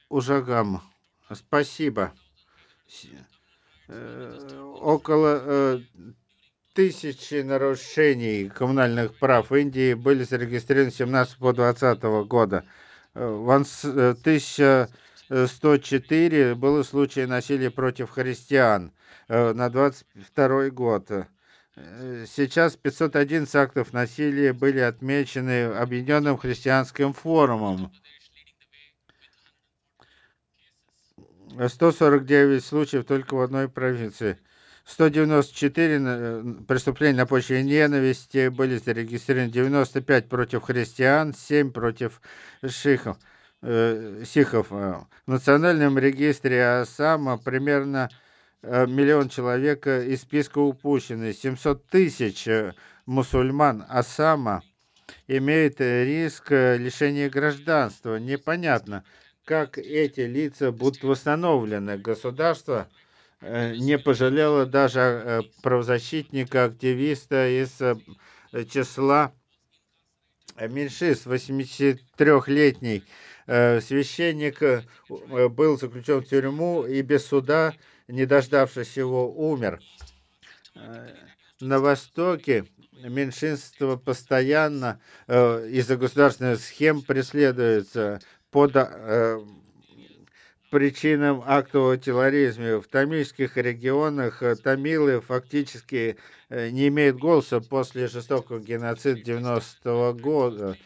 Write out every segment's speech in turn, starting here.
Ужагам. Спасибо. С- Около тысячи нарушений коммунальных прав в Индии были зарегистрированы с 17 по 20 года. 1104 было случаи насилия против христиан на 22 год. Сейчас 511 актов насилия были отмечены Объединенным христианским форумом. 149 случаев только в одной провинции. 194 преступления на почве ненависти были зарегистрированы, 95 против христиан, 7 против шихов. Сихов. В национальном регистре Ассама примерно миллион человек из списка упущены. 700 тысяч мусульман Ассама имеют риск лишения гражданства. Непонятно, как эти лица будут восстановлены. Государство не пожалело даже правозащитника, активиста из числа меньшинств. 83-летний священник был заключен в тюрьму и без суда, не дождавшись его, умер. Э, На Востоке меньшинство постоянно из-за государственных схем преследуется под причинам актового терроризма. В тамильских регионах тамилы фактически не имеют голоса после жестокого геноцида 90-го года.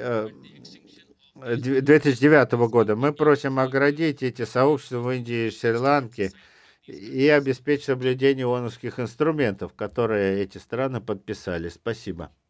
2009 года. Мы просим оградить эти сообщества в Индии и Шри-Ланке и обеспечить соблюдение ООНовских инструментов, которые эти страны подписали. Спасибо.